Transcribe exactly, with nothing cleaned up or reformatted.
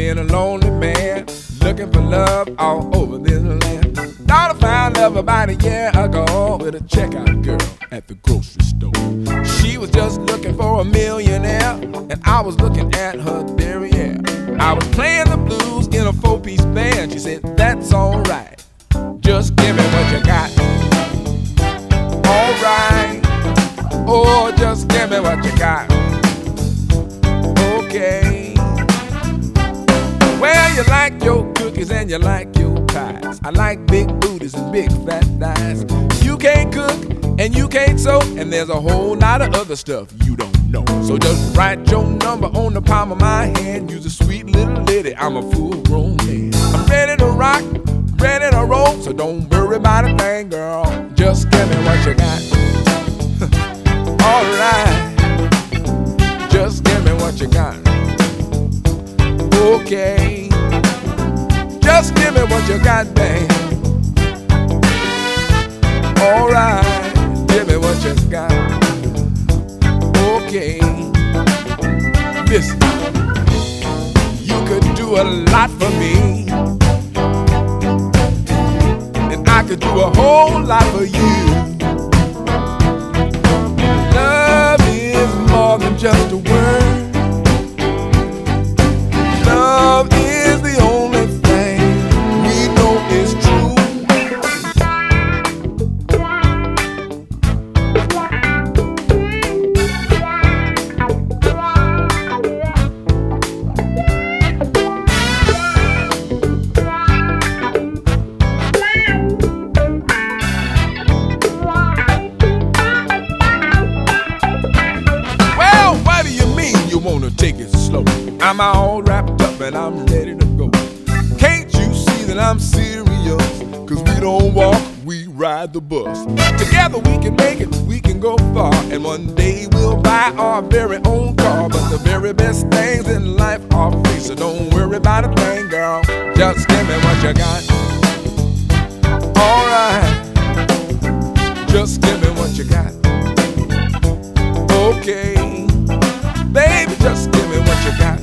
been a lonely man, looking for love all over this land. Thought I found love about a year ago with a checkout girl at the grocery store. She was just looking for a millionaire, and I was looking at her derriere. I was playing the blues in a four-piece band. She said, that's alright, just give me what you got. Alright, oh, just give me what you got. Okay. Well, you like your cookies and you like your pies. I like big booties and big fat thighs. You can't cook and you can't sew, and there's a whole lot of other stuff you don't know. So just write your number on the palm of my hand. You's a sweet little lady, I'm a full-grown man. I'm ready to rock, ready to roll, so don't worry about a thing, girl. Just give me what you got. Alright, just give me what you got. Okay, just give me what you got, babe. Alright, give me what you got. Okay, listen, you could do a lot for me, and I could do a whole lot for you. Love is more than just a word. Love is the only thing we know is true. Well, what do you mean you wanna take it slow? I'm all wrapped up and I'm ready to go. Can't you see that I'm serious? Cause we don't walk, we ride the bus. Together we can make it, we can go far, and one day we'll buy our very own car. But the very best things in life are free, so don't worry about a thing, girl. Just give me what you got. Alright, just give me what you got. Okay, baby, just give me what you got.